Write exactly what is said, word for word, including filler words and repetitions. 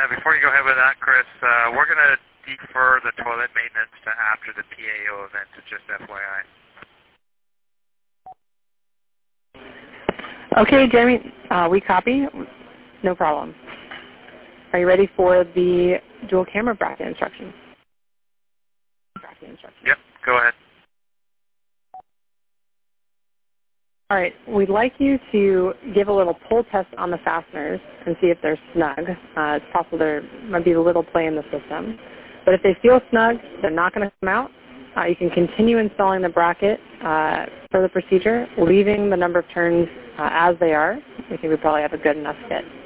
before you go ahead with that, Chris, uh, we're going to defer the toilet maintenance to after the P A O event, so just F Y I. Okay, Jeremy, uh, we copy. No problem. Are you ready for the dual camera bracket instructions? Bracket instructions. Yep, go ahead. All right, we'd like you to give a little pull test on the fasteners and see if they're snug. Uh, it's possible there might be a little play in the system. But if they feel snug, they're not going to come out. Uh, you can continue installing the bracket uh, for the procedure, leaving the number of turns uh, as they are. We think we probably have a good enough fit.